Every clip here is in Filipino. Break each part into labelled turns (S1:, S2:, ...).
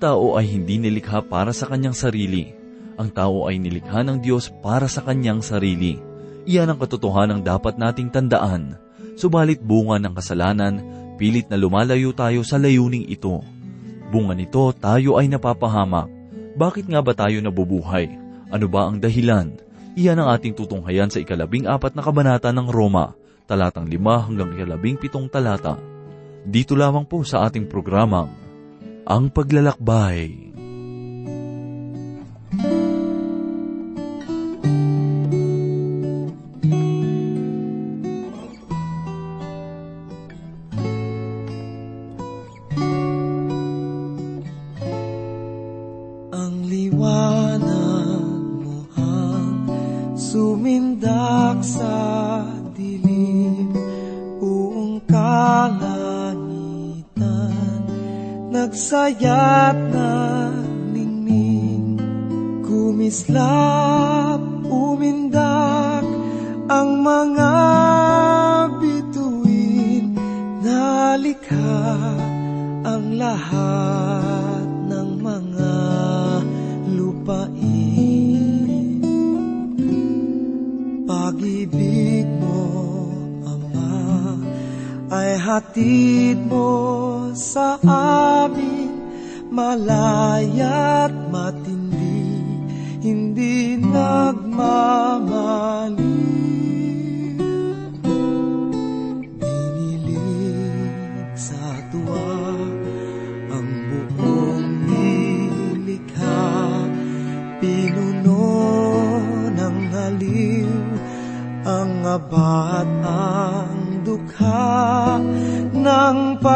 S1: tao ay hindi nilikha para sa kanyang sarili. Ang tao ay nilikha ng Diyos para sa kanyang sarili. Iyan ang katotohanang dapat nating tandaan. Subalit bunga ng kasalanan, pilit na lumalayo tayo sa layuning ito. Bunga nito, tayo ay napapahamak. Bakit nga ba tayo nabubuhay? Ano ba ang dahilan? Iyan ang ating tutunghayan sa 14 na kabanata ng Roma, talatang 5 hanggang 17 talata. Dito lamang po sa ating programang, Ang Paglalakbay.
S2: Sumindak sa dilim, buong kalangitan, nagsayat na ningning, kumislap, umindak, ang mga bituin, nalikha ang lahat ng mga lupain. Pag-ibig mo, Ama, ay hatid mo sa amin, malaya't matindi, hindi nagmamali. Dinilig sa tuwa ang buong nilikha, pinuno ng haliw ang abat ang dukha ng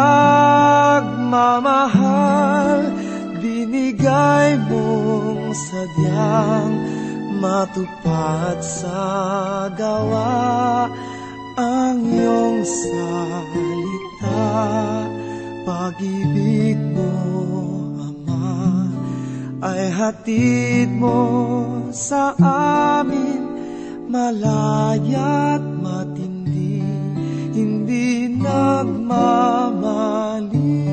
S2: pagmamahal, binigay mong sadyang matupad sa gawa ang iyong salita. Pag-ibig mo, Ama, ay hatid mo sa amin, malaya't matindi, hindi nagmamali.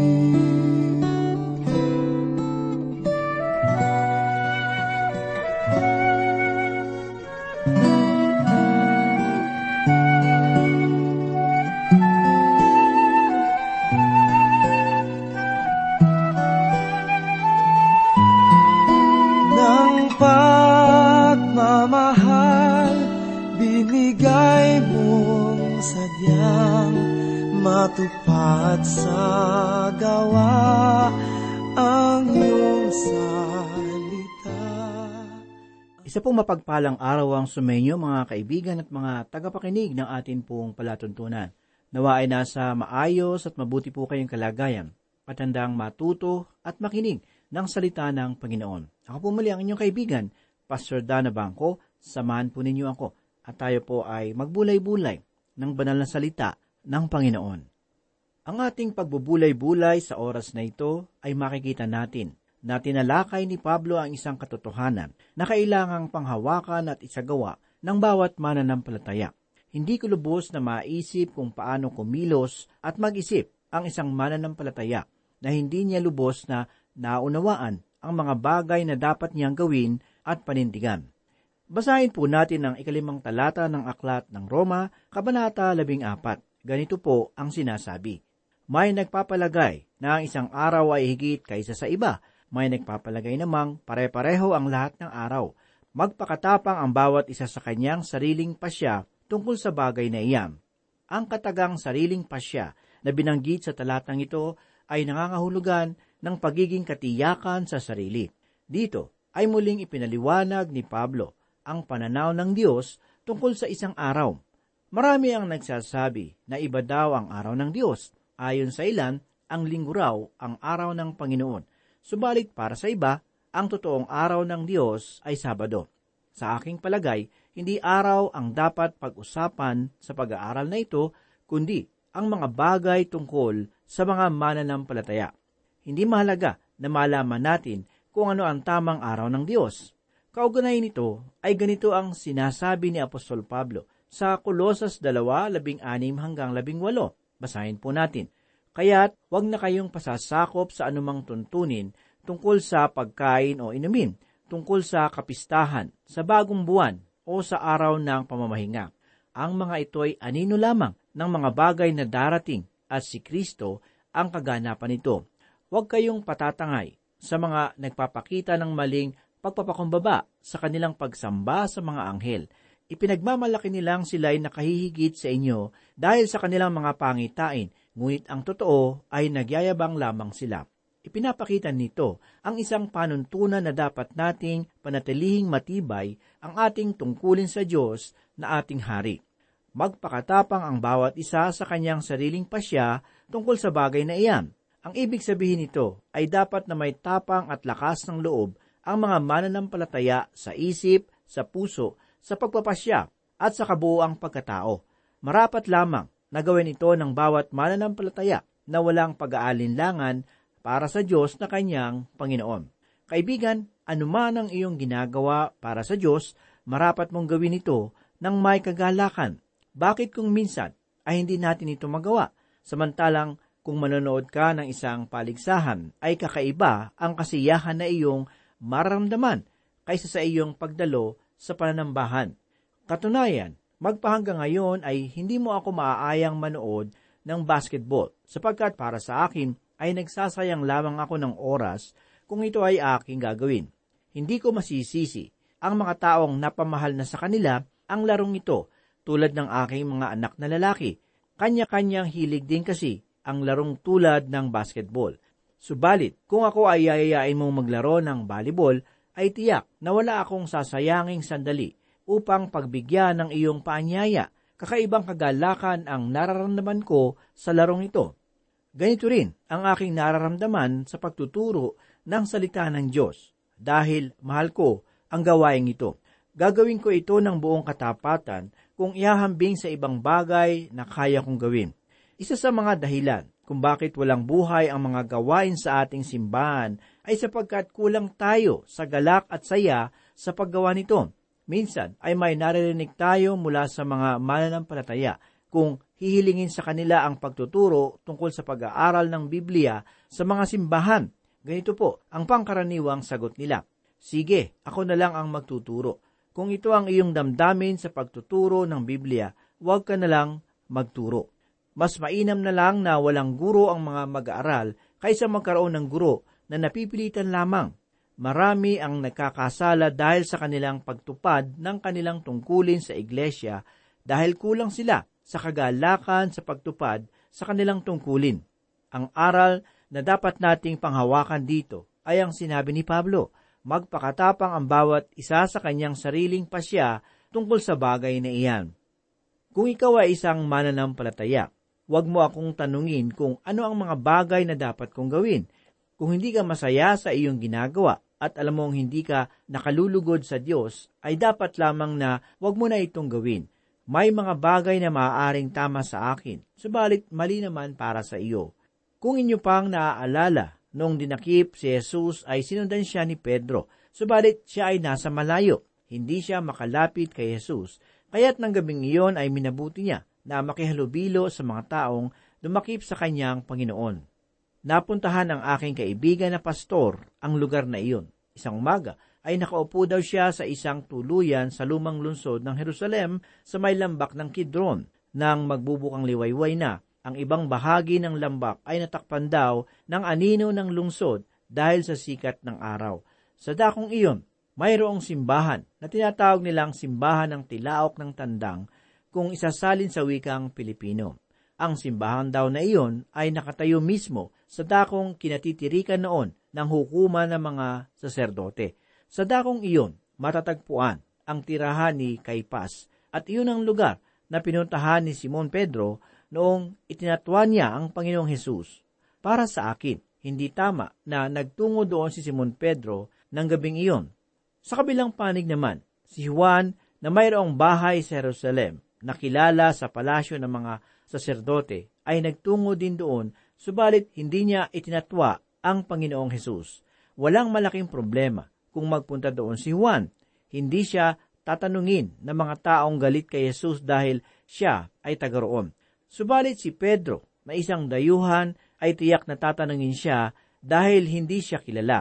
S2: Ng pagmamahal, binigay mong sadyang matupad sa gawa ang iyong salita.
S3: Isa pong mapagpalang araw ang sumainyo mga kaibigan at mga tagapakinig ng atin pong palatuntunan. Nawa ay nasa maayos at mabuti po kayong kalagayan, patandang matuto at makinig ng salita ng Panginoon. Ako po muli ang inyong kaibigan, Pastor Dana Bangko. Samahan po ninyo ako at tayo po ay magbulay-bulay ng banal na salita ng Panginoon. Ang ating pagbubulay-bulay sa oras na ito ay makikita natin na tinalakay ni Pablo ang isang katotohanan na kailangang panghawakan at isagawa ng bawat mananampalataya. Hindi ko lubos na maisip kung paano kumilos at mag-isip ang isang mananampalataya na hindi niya lubos na naunawaan ang mga bagay na dapat niyang gawin at panindigan. Basahin po natin ang 5 talata ng Aklat ng Roma, Kabanata 14. Ganito po ang sinasabi. May nagpapalagay na ang isang araw ay higit kaysa sa iba. May nagpapalagay namang pare-pareho ang lahat ng araw. Magpakatapang ang bawat isa sa kanyang sariling pasya tungkol sa bagay na iyan. Ang katagang sariling pasya na binanggit sa talatang ito ay nangangahulugan ng pagiging katiyakan sa sarili. Dito ay muling ipinaliwanag ni Pablo ang pananaw ng Diyos tungkol sa isang araw. Marami ang nagsasabi na iba daw ang araw ng Diyos. Ayon sa ilan, ang linggo raw ang araw ng Panginoon. Subalit para sa iba, ang totoong araw ng Diyos ay Sabado. Sa aking palagay, hindi araw ang dapat pag-usapan sa pag-aaral na ito, kundi ang mga bagay tungkol sa mga mananampalataya. Hindi mahalaga na malaman natin kung ano ang tamang araw ng Diyos. Kaugnay nito ay ganito ang sinasabi ni Apostol Pablo sa Kolosas 2:16 hanggang 18. Basahin po natin. Kaya't huwag na kayong pasasakop sa anumang tuntunin tungkol sa pagkain o inumin, tungkol sa kapistahan, sa bagong buwan o sa araw ng pamamahinga. Ang mga ito'y anino lamang ng mga bagay na darating at si Kristo ang kaganapan nito. Huwag kayong patatangay sa mga nagpapakita ng maling pagpapakumbaba sa kanilang pagsamba sa mga anghel. Ipinagmamalaki nilang sila'y nakahihigit sa inyo dahil sa kanilang mga pangitain, ngunit ang totoo ay nagyayabang lamang sila. Ipinapakita nito ang isang panuntunan na dapat nating panatilihing matibay ang ating tungkulin sa Diyos na ating hari. Magpakatapang ang bawat isa sa kanyang sariling pasya tungkol sa bagay na iyan. Ang ibig sabihin nito ay dapat na may tapang at lakas ng loob ang mga mananampalataya sa isip, sa puso, sa pagpapasya at sa kabuuang pagkatao. Marapat lamang na gawin ito ng bawat mananampalataya na walang pag-aalinlangan para sa Diyos na kanyang Panginoon. Kaibigan, anuman ang iyong ginagawa para sa Diyos, marapat mong gawin ito ng may kagalakan. Bakit kung minsan ay hindi natin ito magawa? Samantalang kung manonood ka ng isang paligsahan, ay kakaiba ang kasiyahan na iyong mararamdaman kaysa sa iyong pagdalo sa pananambahan. Katunayan, magpahanggang ngayon ay hindi mo ako maaayang manood ng basketball sapagkat para sa akin ay nagsasayang lamang ako ng oras kung ito ay aking gagawin. Hindi ko masisisi ang mga taong napamahal na sa kanila ang larong ito tulad ng aking mga anak na lalaki. Kanya-kanyang hilig din kasi ang larong tulad ng basketball. Subalit, kung ako ay yayayain mong maglaro ng volleyball, ay tiyak na wala akong sasayanging sandali upang pagbigyan ng iyong paanyaya. Kakaibang kagalakan ang nararamdaman ko sa larong ito. Ganito rin ang aking nararamdaman sa pagtuturo ng salita ng Diyos dahil mahal ko ang gawaing ito. Gagawin ko ito ng buong katapatan kung ihahambing sa ibang bagay na kaya kong gawin. Isa sa mga dahilan kung bakit walang buhay ang mga gawain sa ating simbahan ay sapagkat kulang tayo sa galak at saya sa paggawa nito. Minsan ay may naririnig tayo mula sa mga mananampalataya kung hihilingin sa kanila ang pagtuturo tungkol sa pag-aaral ng Biblia sa mga simbahan. Ganito po ang pangkaraniwang sagot nila: sige, ako na lang ang magtuturo. Kung ito ang iyong damdamin sa pagtuturo ng Biblia, huwag ka na lang magturo. Mas mainam na lang na walang guro ang mga mag-aaral kaysa magkaroon ng guro na napipilitan lamang. Marami ang nagkakasala dahil sa kanilang pagtupad ng kanilang tungkulin sa iglesia dahil kulang sila sa kagalakan sa pagtupad sa kanilang tungkulin. Ang aral na dapat nating panghawakan dito ay ang sinabi ni Pablo: magpakatapang ang bawat isa sa kanyang sariling pasya tungkol sa bagay na iyan. Kung ikaw ay isang mananampalataya, huwag mo akong tanungin kung ano ang mga bagay na dapat kong gawin. Kung hindi ka masaya sa iyong ginagawa at alam mong hindi ka nakalulugod sa Diyos, ay dapat lamang na huwag mo na itong gawin. May mga bagay na maaaring tama sa akin, subalit mali naman para sa iyo. Kung inyo pang naaalala, noong dinakip si Jesus ay sinundan siya ni Pedro, subalit siya ay nasa malayo. Hindi siya makalapit kay Jesus, kaya't ng gabing iyon ay minabuti niya na makihalubilo sa mga taong dumakip sa kanyang Panginoon. Napuntahan ng aking kaibigan na pastor ang lugar na iyon. Isang umaga ay nakaupo daw siya sa isang tuluyan sa lumang lungsod ng Jerusalem sa may lambak ng Kidron. Nang magbubukang liwayway na, ang ibang bahagi ng lambak ay natakpan daw ng anino ng lungsod dahil sa sikat ng araw. Sa dakong iyon, mayroong simbahan na tinatawag nilang simbahan ng Tilaok ng Tandang kung isasalin sa wikang Pilipino. Ang simbahan daw na iyon ay nakatayo mismo sa dakong kinatitirikan noon ng hukuman ng mga saserdote. Sa dakong iyon, matatagpuan ang tirahan ni Caiphas at iyon ang lugar na pinuntahan ni Simon Pedro noong itinatwa niya ang Panginoong Hesus. Para sa akin, hindi tama na nagtungo doon si Simon Pedro ng gabing iyon. Sa kabilang panig naman, si Juan na mayroong bahay sa Jerusalem na kilala sa palasyo ng mga saserdote ay nagtungo din doon, subalit hindi niya itinatwa ang Panginoong Hesus. Walang malaking problema kung magpunta doon si Juan. Hindi siya tatanungin ng mga taong galit kay Jesus dahil siya ay taga roon. Subalit si Pedro na isang dayuhan ay tiyak na tatanungin siya dahil hindi siya kilala.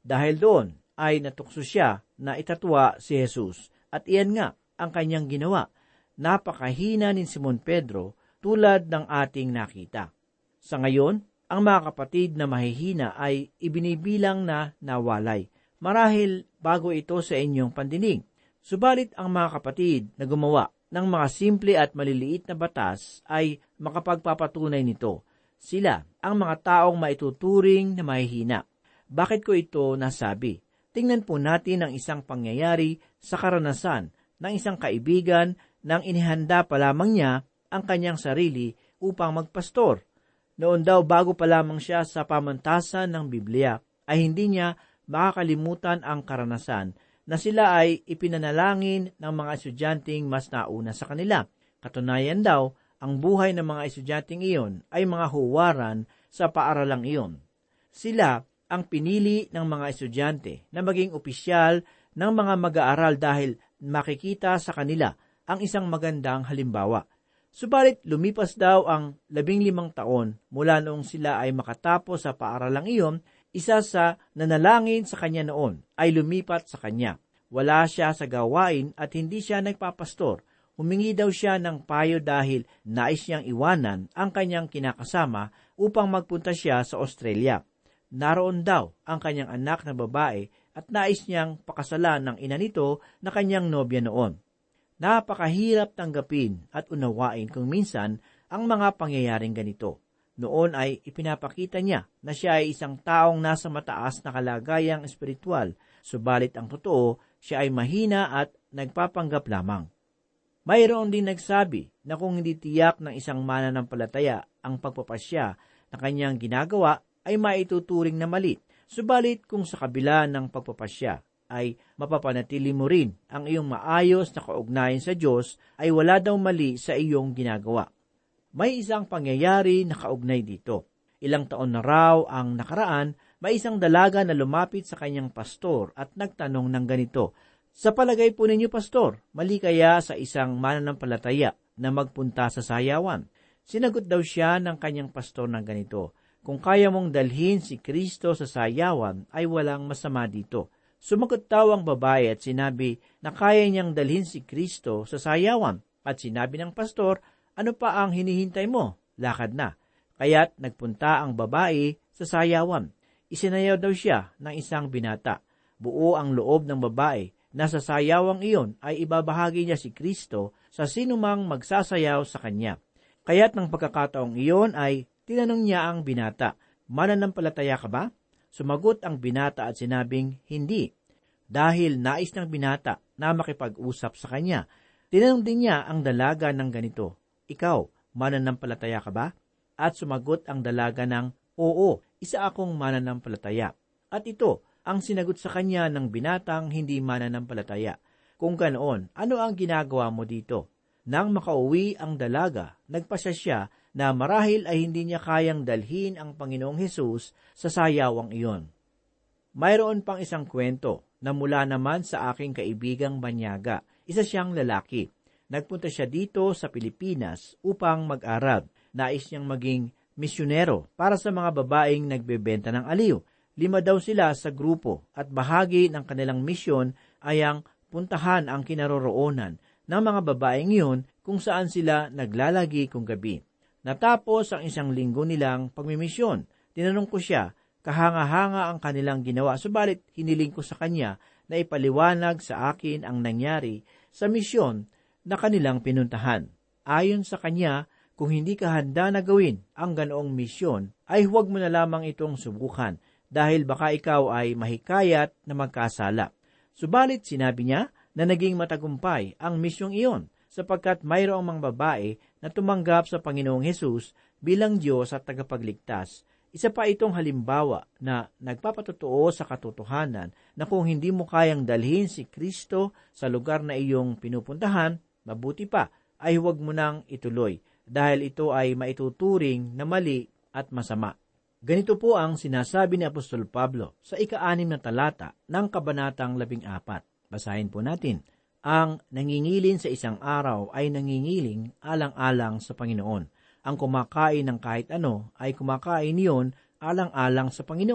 S3: Dahil doon ay natukso siya na itatwa si Jesus. At iyan nga ang kanyang ginawa. Napakahina ni Simon Pedro tulad ng ating nakita. Sa ngayon, ang mga kapatid na mahihina ay ibinibilang na nawalay. Marahil bago ito sa inyong pandinig. Subalit ang mga kapatid na gumawa ng mga simple at maliliit na batas ay makapagpapatunay nito. Sila ang mga taong maituturing na mahihina. Bakit ko ito nasabi? Tingnan po natin ang isang pangyayari sa karanasan ng isang kaibigan nang inihanda pa lamang niya ang kanyang sarili upang magpastor. Noon daw bago pa lamang siya sa pamantasan ng Biblia ay hindi niya makakalimutan ang karanasan na sila ay ipinanalangin ng mga estudyanteng mas nauna sa kanila. Katunayan daw, ang buhay ng mga estudyanteng iyon ay mga huwaran sa paaralang iyon. Sila ang pinili ng mga estudyante na maging opisyal ng mga mag-aaral dahil makikita sa kanila ang isang magandang halimbawa. Subalit lumipas daw ang 15 taon mula noong sila ay makatapos sa paaralang iyon. Isa sa nanalangin sa kanya noon ay lumipat sa kanya. Wala siya sa gawain at hindi siya nagpapastor. Humingi daw siya ng payo dahil nais niyang iwanan ang kanyang kinakasama upang magpunta siya sa Australia. Naroon daw ang kanyang anak na babae at nais niyang pakasalan ng ina nito na kanyang nobya noon. Napakahirap tanggapin at unawain kung minsan ang mga pangyayaring ganito. Noon ay ipinapakita niya na siya ay isang taong nasa mataas na kalagayang espiritual, subalit ang totoo, siya ay mahina at nagpapanggap lamang. Mayroon din nagsabi na kung hindi tiyak ng isang mananampalataya ang pagpapasya na kanyang ginagawa ay maituturing na mali. Subalit kung sa kabila ng pagpapasya ay mapapanatili mo rin ang iyong maayos na kaugnayan sa Diyos, ay wala daw mali sa iyong ginagawa. May isang pangyayari na kaugnay dito. Ilang taon na raw ang nakaraan, may isang dalaga na lumapit sa kanyang pastor at nagtanong ng ganito, "Sa palagay po ninyo, pastor, mali kaya sa isang mananampalataya na magpunta sa sayawan?" Sinagot daw siya ng kanyang pastor ng ganito, "Kung kaya mong dalhin si Kristo sa sayawan, ay walang masama dito." Sumagot daw ang babae at sinabi na kaya niyang dalhin si Kristo sa sayawan. At sinabi ng pastor, "Ano pa ang hinihintay mo? Lakad na." Kaya't nagpunta ang babae sa sayawan. Isinayaw daw siya ng isang binata. Buo ang loob ng babae na sa sayawang iyon ay ibabahagi niya si Kristo sa sinumang magsasayaw sa kanya. Kaya't ng pagkakataong iyon ay tinanong niya ang binata, "Mananampalataya ka ba?" Sumagot ang binata at sinabing hindi. Dahil nais ng binata na makipag-usap sa kanya, tinanong din niya ang dalaga ng ganito, "Ikaw, mananampalataya ka ba?" At sumagot ang dalaga ng, "Oo, isa akong mananampalataya." At ito ang sinagot sa kanya ng binatang hindi mananampalataya, "Kung ganoon, ano ang ginagawa mo dito?" Nang makauwi ang dalaga, nagpasya siya na marahil ay hindi niya kayang dalhin ang Panginoong Hesus sa sayawang iyon. Mayroon pang isang kwento na mula naman sa aking kaibigang banyaga. Isa siyang lalaki. Nagpunta siya dito sa Pilipinas upang mag-aral. Nais niyang maging misyonero para sa mga babaeng nagbebenta ng aliw. 5 daw sila sa grupo at bahagi ng kanilang misyon ay ang puntahan ang kinaroroonan ng mga babaeng iyon kung saan sila naglalagi kung gabi. Natapos ang 1 linggo nilang pagmimisyon. Tinanong ko siya, kahanga-hanga ang kanilang ginawa, subalit hiniling ko sa kanya na ipaliwanag sa akin ang nangyari sa misyon na kanilang pinuntahan. Ayon sa kanya, kung hindi ka handa na gawin ang ganoong misyon, ay huwag mo na lamang itong subukan dahil baka ikaw ay mahikayat na magkasala. Subalit sinabi niya na naging matagumpay ang misyong iyon sapagkat mayroong mga babae na tumanggap sa Panginoong Hesus bilang Diyos at tagapagligtas. Isa pa itong halimbawa na nagpapatotoo sa katotohanan na kung hindi mo kayang dalhin si Kristo sa lugar na iyong pinupuntahan, mabuti pa ay huwag mo nang ituloy dahil ito ay maituturing na mali at masama. Ganito po ang sinasabi ni Apostol Pablo sa 6 na talata ng Kabanatang 14. Basahin po natin. Ang nangingilin sa isang araw ay nangingiling alang-alang sa Panginoon. Ang kumakain ng kahit ano ay kumakain niyon alang-alang sa Panginoon,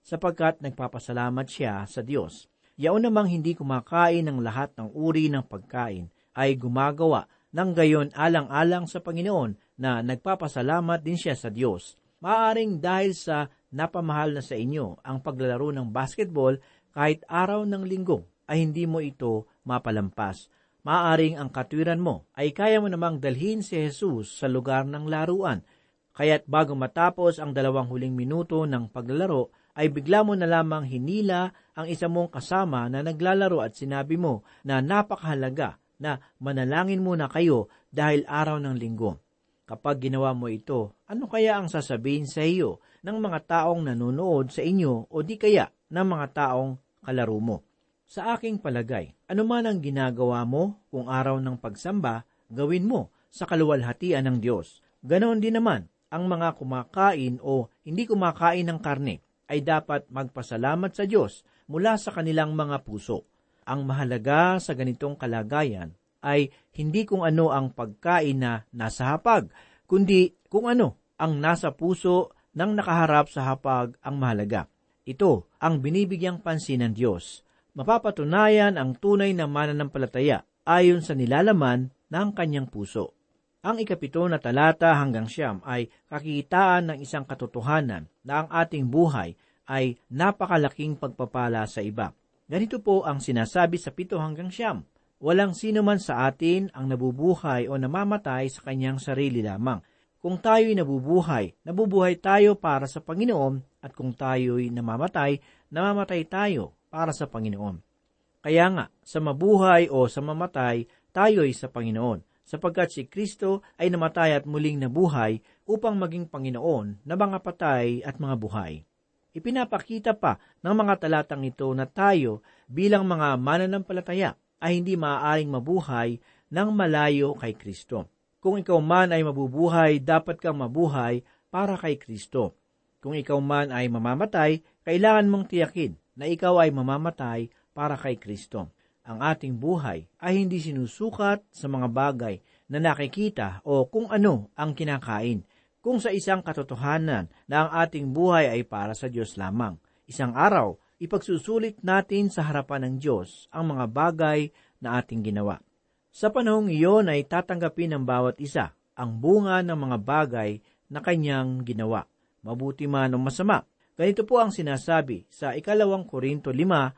S3: sapagkat nagpapasalamat siya sa Diyos. Yaon namang hindi kumakain ng lahat ng uri ng pagkain ay gumagawa ng gayon alang-alang sa Panginoon na nagpapasalamat din siya sa Diyos. Maaaring dahil sa napamahal na sa inyo ang paglalaro ng basketball kahit araw ng linggo ay hindi mo ito mapalampas. Maaaring ang katwiran mo ay kaya mo namang dalhin si Jesus sa lugar ng laruan. Kaya't bago matapos ang 2 huling minuto ng paglalaro, ay bigla mo na lamang hinila ang isa mong kasama na naglalaro at sinabi mo na napakahalaga na manalangin muna kayo dahil araw ng linggo. Kapag ginawa mo ito, ano kaya ang sasabihin sa iyo ng mga taong nanonood sa inyo o di kaya ng mga taong kalaro mo? Sa aking palagay, anuman ang ginagawa mo kung araw ng pagsamba, gawin mo sa kaluwalhatian ng Diyos. Ganoon din naman, ang mga kumakain o hindi kumakain ng karne ay dapat magpasalamat sa Diyos mula sa kanilang mga puso. Ang mahalaga sa ganitong kalagayan ay hindi kung ano ang pagkain na nasa hapag, kundi kung ano ang nasa puso ng nakaharap sa hapag ang mahalaga. Ito ang binibigyang pansin ng Diyos. Mapapatunayan ang tunay na mananampalataya ayon sa nilalaman ng kanyang puso. Ang 7 na talata hanggang 9 ay kakitaan ng isang katotohanan na ang ating buhay ay napakalaking pagpapala sa iba. Ganito po ang sinasabi sa 7 hanggang 9. Walang sino man sa atin ang nabubuhay o namamatay sa kanyang sarili lamang. Kung tayo'y nabubuhay tayo para sa Panginoon, at kung tayo'y namamatay tayo para sa Panginoon. Kaya nga, sa mabuhay o sa mamatay, tayo'y sa Panginoon, sapagkat si Kristo ay namatay at muling nabuhay upang maging Panginoon na mga patay at mga buhay. Ipinapakita pa ng mga talatang ito na tayo bilang mga mananampalataya ay hindi maaaring mabuhay ng malayo kay Kristo. Kung ikaw man ay mabubuhay, dapat kang mabuhay para kay Kristo. Kung ikaw man ay mamamatay, kailangan mong tiyakin na ikaw ay mamamatay para kay Kristo. Ang ating buhay ay hindi sinusukat sa mga bagay na nakikita o kung ano ang kinakain, kung sa isang katotohanan na ang ating buhay ay para sa Diyos lamang. Isang araw, ipagsusulit natin sa harapan ng Diyos ang mga bagay na ating ginawa. Sa panahong iyon ay tatanggapin ng bawat isa ang bunga ng mga bagay na kanyang ginawa, mabuti man o masama. Ganito po ang sinasabi sa 2 Korinto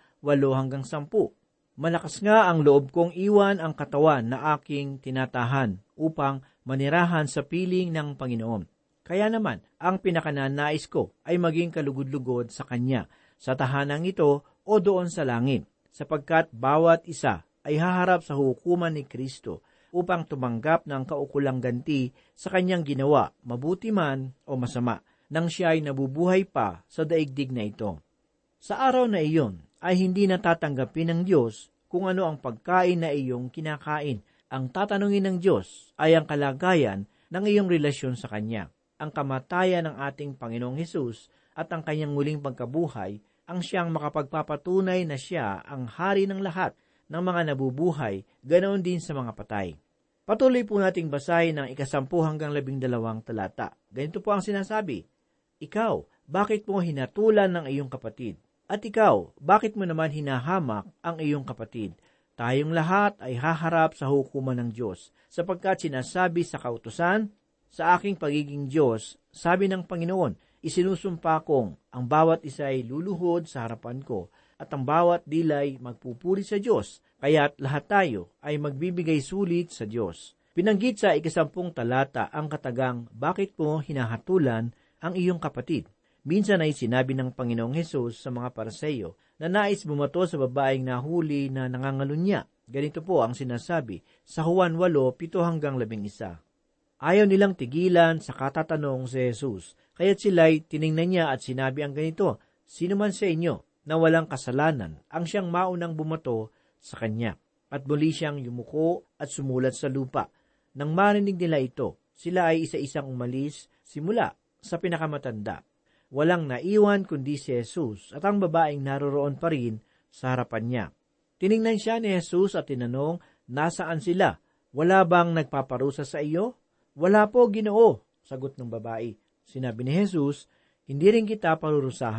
S3: 5:8-10. Malakas nga ang loob kong iwan ang katawan na aking tinatahan upang manirahan sa piling ng Panginoon. Kaya naman, ang pinakananais ko ay maging kalugod-lugod sa Kanya, sa tahanang ito o doon sa langit, sapagkat bawat isa ay haharap sa hukuman ni Kristo upang tumanggap ng kaukulang ganti sa Kanyang ginawa, mabuti man o masama, nang siya ay nabubuhay pa sa daigdig na ito. Sa araw na iyon, ay hindi natatanggapin ng Diyos kung ano ang pagkain na iyong kinakain. Ang tatanungin ng Diyos ay ang kalagayan ng iyong relasyon sa Kanya. Ang kamatayan ng ating Panginoong Hesus at ang Kanyang muling pagkabuhay ang siyang makapagpapatunay na siya ang hari ng lahat ng mga nabubuhay, ganoon din sa mga patay. Patuloy po nating basahin ang 10 hanggang 12 talata. Ganito po ang sinasabi, Ikaw, bakit mo hinatulan ng iyong kapatid? At ikaw, bakit mo naman hinahamak ang iyong kapatid? Tayong lahat ay haharap sa hukuman ng Diyos, sapagkat sinasabi sa kautusan, sa aking pagiging Diyos, sabi ng Panginoon, isinusumpa kong ang bawat isa ay luluhod sa harapan ko, at ang bawat dilay magpupuri sa Diyos, kaya't lahat tayo ay magbibigay sulit sa Diyos. Pinanggit sa 10 talata ang katagang, bakit mo hinahatulan ang iyong kapatid? Minsan ay sinabi ng Panginoong Hesus sa mga Pariseo na nais bumato sa babaeng nahuli na nangangalunya. Ganito po ang sinasabi sa Juan 8:7-11. Ayaw nilang tigilan sa katatanong si Jesus, kaya't sila'y tiningnan niya at sinabi ang ganito, Sino man sa inyo na walang kasalanan ang siyang maunang bumato sa kanya. At muli siyang yumuko at sumulat sa lupa. Nang marinig nila ito, sila ay isa-isang umalis simula sa pinakamatanda. Walang naiwan kundi si Jesus at ang babaeng naroroon pa rin sa harapan niya. Tiningnan siya ni Jesus at tinanong, nasaan sila? Wala bang nagpaparusa sa iyo? Wala po, Ginoo, sagot ng babae. Sinabi ni Jesus, hindi rin kita parurusahan.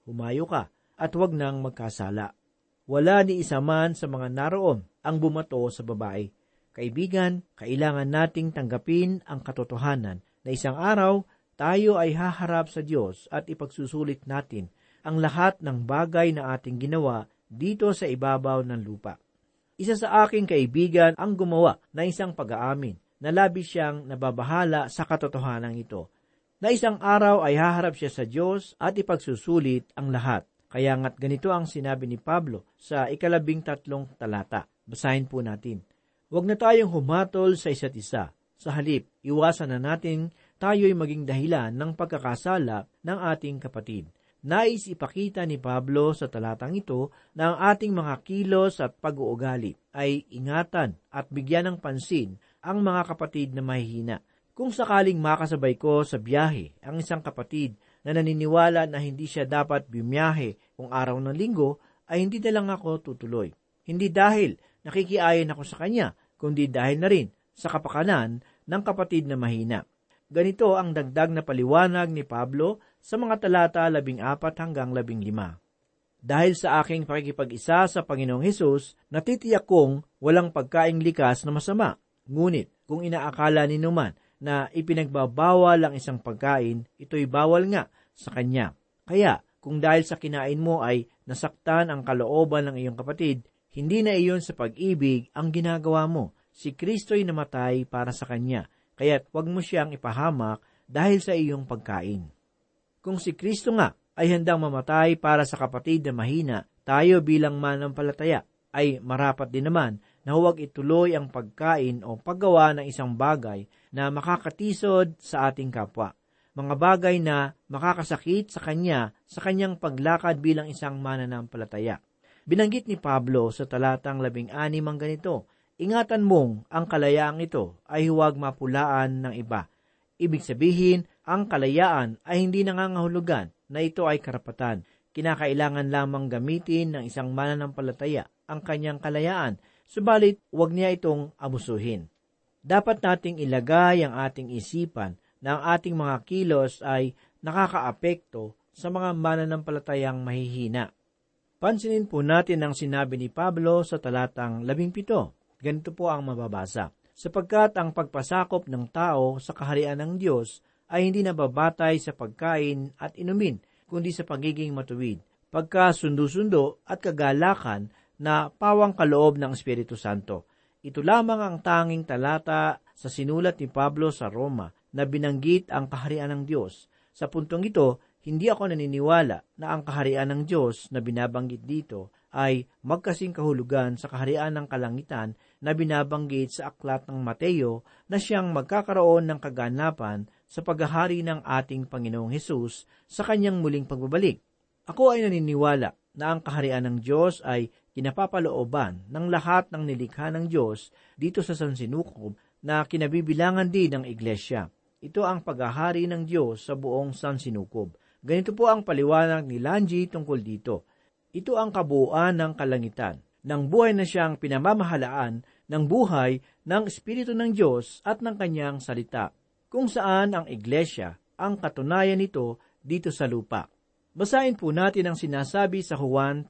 S3: humayo ka, at huwag nang magkasala. Wala ni isa man sa mga naroon ang bumato sa babae. Kaibigan, kailangan nating tanggapin ang katotohanan na isang araw tayo ay haharap sa Diyos at ipagsusulit natin ang lahat ng bagay na ating ginawa dito sa ibabaw ng lupa. Isa sa aking kaibigan ang gumawa na isang pag-aamin na labis siyang nababahala sa katotohanan ito, na isang araw ay haharap siya sa Diyos at ipagsusulit ang lahat. Kaya nga't ganito ang sinabi ni Pablo sa 13 talata. Basahin po natin. Huwag na tayong humatol sa isa't isa. Sa halip, iwasan na natin tayo'y maging dahilan ng pagkakasala ng ating kapatid. Nais ipakita ni Pablo sa talatang ito na ang ating mga kilos at pag-uugali ay ingatan at bigyan ng pansin ang mga kapatid na mahihina. Kung sakaling makasabay ko sa biyahe ang isang kapatid na naniniwala na hindi siya dapat bumiyahe kung araw ng linggo, ay hindi na lang ako tutuloy. Hindi dahil nakikiayon ako sa kanya, kundi dahil na rin sa kapakanan ng kapatid na mahina. Ganito ang dagdag na paliwanag ni Pablo sa mga talata 14 hanggang 15. Dahil sa aking pakikipag-isa sa Panginoong Hesus, natitiyak kong walang pagkaing likas na masama. Ngunit kung inaakala ninyo man na ipinagbabawal ang isang pagkain, ito'y bawal nga sa kanya. Kaya, kung dahil sa kinain mo ay nasaktan ang kalooban ng iyong kapatid, hindi na iyon sa pag-ibig ang ginagawa mo. Si Kristo'y namatay para sa kanya, kaya't huwag mo siyang ipahamak dahil sa iyong pagkain. Kung si Kristo nga ay handang mamatay para sa kapatid na mahina, tayo bilang manampalataya ay marapat din naman na huwag ituloy ang pagkain o paggawa ng isang bagay na makakatisod sa ating kapwa. Mga bagay na makakasakit sa kanyang paglakad bilang isang mananampalataya. Binanggit ni Pablo sa talatang 16 ang ganito, ingatan mong ang kalayaang ito ay huwag mapulaan ng iba. Ibig sabihin, ang kalayaan ay hindi nangangahulugan na ito ay karapatan. Kinakailangan lamang gamitin ng isang mananampalataya ang kanyang kalayaan, subalit huwag niya itong abusuhin. Dapat nating ilagay ang ating isipan na ang ating mga kilos ay nakakaapekto sa mga mananampalatayang mahihina. Pansinin po natin ang sinabi ni Pablo sa talatang 17. Ganito po ang mababasa. Sapagkat ang pagpasakop ng tao sa kaharian ng Diyos ay hindi nababatay sa pagkain at inumin, kundi sa pagiging matuwid, pagkasundo-sundo at kagalakan na pawang kaloob ng Espiritu Santo. Ito lamang ang tanging talata sa sinulat ni Pablo sa Roma na binanggit ang kaharian ng Diyos. Sa puntong ito, hindi ako naniniwala na ang kaharian ng Diyos na binabanggit dito ay magkasing kahulugan sa kaharian ng kalangitan na binabanggit sa aklat ng Mateo na siyang magkakaroon ng kaganapan sa paghahari ng ating Panginoong Hesus sa kanyang muling pagbabalik. Ako ay naniniwala na ang kaharian ng Diyos ay kinapapalooban ng lahat ng nilikha ng Diyos dito sa sansinukob na kinabibilangan din ng iglesia. Ito ang paghahari ng Diyos sa buong sansinukob. Ganito po ang paliwanag ni Lanji tungkol dito. Ito ang kabuuan ng kalangitan, ng buhay na siyang pinamamahalaan ng buhay ng Espiritu ng Diyos at ng kanyang salita, kung saan ang iglesia ang katunayan nito dito sa lupa. Basahin po natin ang sinasabi sa Juan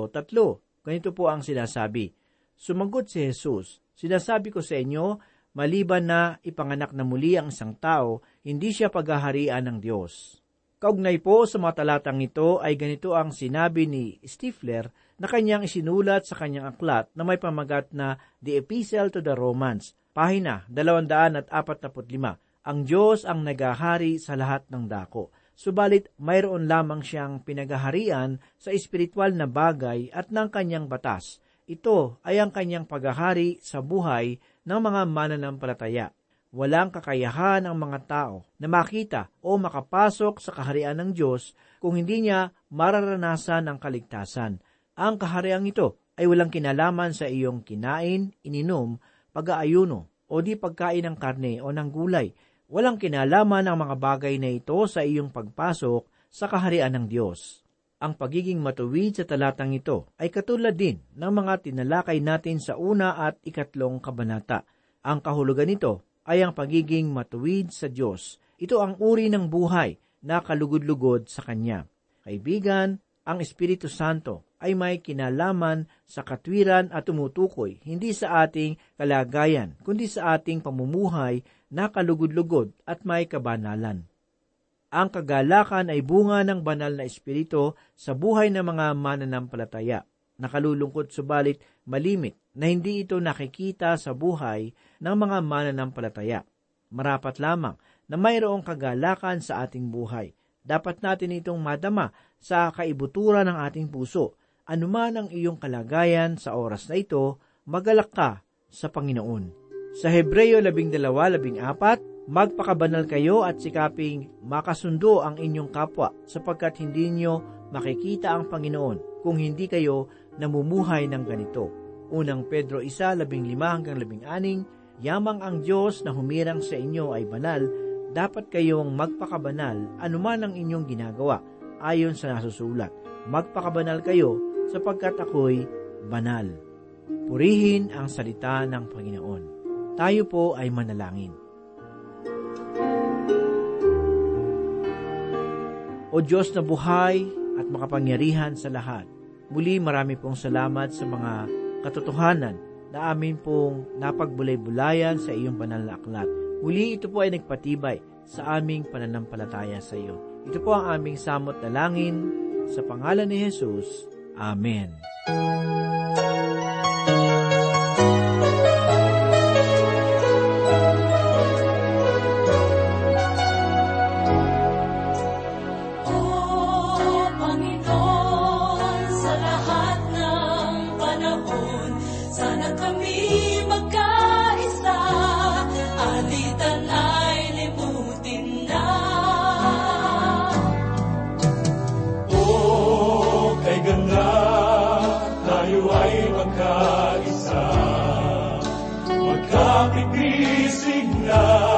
S3: 3:3. Ganito po ang sinasabi. Sumagot si Jesus, sinasabi ko sa inyo, maliban na ipanganak na muli ang isang tao, hindi siya paghaharian ng Diyos. Kaugnay po sa mga talatang ito ay ganito ang sinabi ni Stifler na kanyang isinulat sa kanyang aklat na may pamagat na The Epistle to the Romans, pahina 245. Ang Diyos ang nagahari sa lahat ng dako. Subalit mayroon lamang siyang pinagaharian sa espiritual na bagay at ng kanyang batas. Ito ay ang kanyang paghahari sa buhay ng mga mananampalataya. Walang kakayahan ang mga tao na makita o makapasok sa kaharian ng Diyos kung hindi niya mararanasan ang kaligtasan. Ang kahariang ito ay walang kinalaman sa iyong kinain, ininom, pag-aayuno, o di pagkain ng karne o ng gulay. Walang kinalaman ang mga bagay na ito sa iyong pagpasok sa kaharian ng Diyos. Ang pagiging matuwid sa talatang ito ay katulad din ng mga tinalakay natin sa 1 at 2 kabanata. Ang kahulugan nito ay ang pagiging matuwid sa Diyos. Ito ang uri ng buhay na kalugod-lugod sa Kanya. Kaibigan, ang Espiritu Santo ay may kinalaman sa katwiran at tumutukoy hindi sa ating kalagayan, kundi sa ating pamumuhay na kalugod-lugod at may kabanalan. Ang kagalakan ay bunga ng banal na Espiritu sa buhay ng mga mananampalataya. Nakalulungkot subalit malimit na hindi ito nakikita sa buhay ng mga mananampalataya. Marapat lamang na mayroong kagalakan sa ating buhay. Dapat natin itong madama sa kaibuturan ng ating puso. Anuman ang iyong kalagayan sa oras na ito, magalak ka sa Panginoon. Sa Hebreo 12:14, magpakabanal kayo at sikaping makasundo ang inyong kapwa, sapagkat hindi nyo makikita ang Panginoon kung hindi kayo namumuhay ng ganito. Unang Pedro 1:15-16, yamang ang Diyos na humirang sa inyo ay banal, dapat kayong magpakabanal anuman ang inyong ginagawa, ayon sa nasusulat. Magpakabanal kayo sapagkat ako'y banal. Purihin ang salita ng Panginoon. Tayo po ay manalangin. O Diyos na buhay at makapangyarihan sa lahat, muli marami pong salamat sa mga katotohanan na amin pong napagbulay-bulayan sa iyong banal na aklat. Muli ito po ay nagpatibay sa aming pananampalataya sa iyo. Ito po ang aming samot na langin sa pangalan ni Jesus. Amen.
S4: Magkapipisig na